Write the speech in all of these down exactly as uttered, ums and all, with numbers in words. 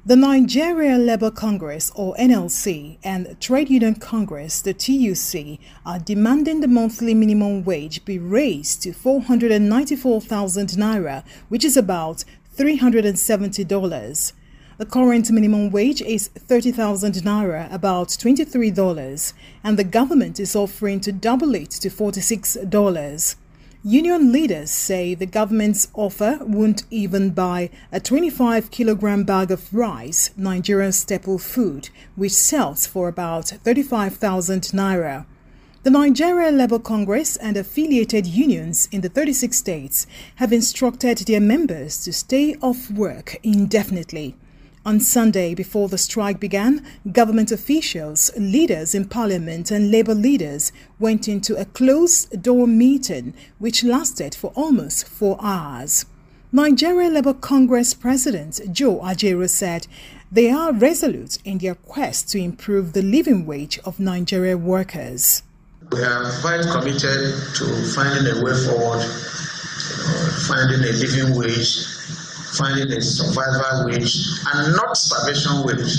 The Nigeria Labour Congress, or N L C, and Trade Union Congress, the T U C, are demanding the monthly minimum wage be raised to four hundred ninety-four thousand naira, which is about three hundred seventy dollars. The current minimum wage is thirty thousand naira, about twenty-three dollars, and the government is offering to double it to forty-six dollars. Union leaders say the government's offer won't even buy a twenty-five kilogram bag of rice, Nigeria's staple food, which sells for about thirty-five thousand naira. The Nigeria Labour Congress and affiliated unions in the thirty-six states have instructed their members to stay off work indefinitely. On Sunday, before the strike began, government officials, leaders in parliament and labour leaders went into a closed-door meeting which lasted for almost four hours. Nigeria Labour Congress President Joe Ajaero said they are resolute in their quest to improve the living wage of Nigeria workers. We are quite committed to finding a way forward, you know, finding a living wage, finding a survival wage, and not starvation wage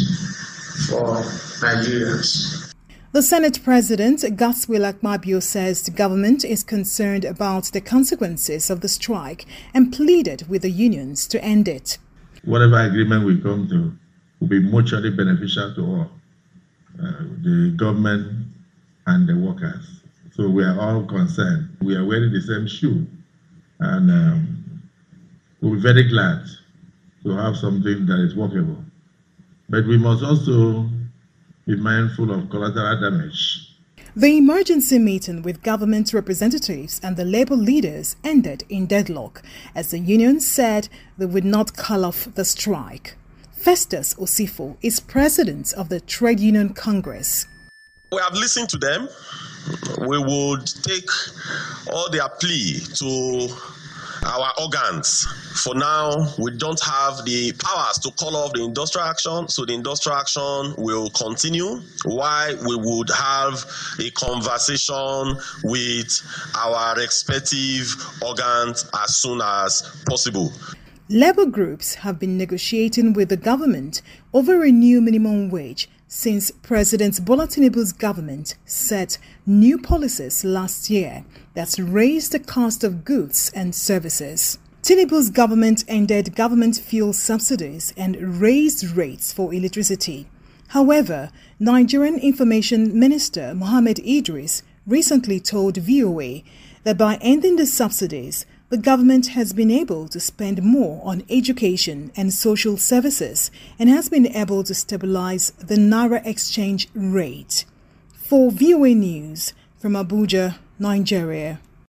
for Nigerians. The Senate President, Godswill Akpabio, says the government is concerned about the consequences of the strike and pleaded with the unions to end it. Whatever agreement we come to will be mutually beneficial to all, uh, the government and the workers. So we are all concerned. We are wearing the same shoe, and um, we'll be very glad to have something that is workable. But we must also be mindful of collateral damage. The emergency meeting with government representatives and the labour leaders ended in deadlock, as the union said they would not call off the strike. Festus Osifo is president of the Trade Union Congress. We have listened to them. We would take all their plea to our organs. For now, we don't have the powers to call off the industrial action, so the industrial action will continue while we would have a conversation with our respective organs as soon as possible. Labour groups have been negotiating with the government over a new minimum wage since President Bola Tinubu's government set new policies last year that raised the cost of goods and services. Tinubu's government ended government fuel subsidies and raised rates for electricity. However, Nigerian Information Minister Mohammed Idris recently told V O A that by ending the subsidies, the government has been able to spend more on education and social services and has been able to stabilize the Naira exchange rate. For V O A News from Abuja, Nigeria.